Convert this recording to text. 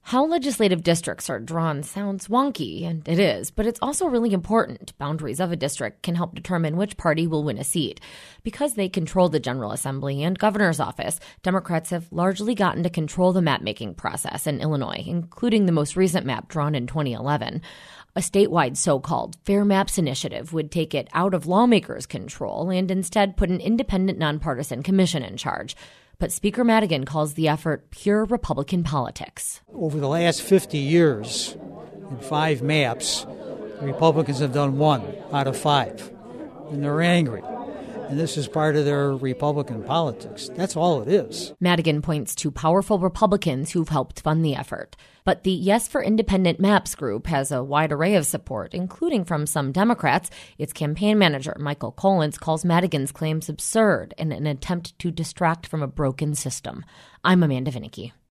How legislative districts are drawn sounds wonky, and it is, but it's also really important. Boundaries of a district can help determine which party will win a seat. Because they control the General Assembly and governor's office, Democrats have largely gotten to control the map-making process in Illinois, including the most recent map drawn in 2011. A statewide so-called Fair Maps initiative would take it out of lawmakers' control and instead put an independent nonpartisan commission in charge. But Speaker Madigan calls the effort pure Republican politics. Over the last 50 years, in 5 maps, the Republicans have done 1 out of 5. And they're angry. And this is part of their Republican politics. That's all it is. Madigan points to powerful Republicans who've helped fund the effort. But the Yes for Independent Maps group has a wide array of support, including from some Democrats. Its campaign manager, Michael Collins, calls Madigan's claims absurd and an attempt to distract from a broken system. I'm Amanda Vinicky.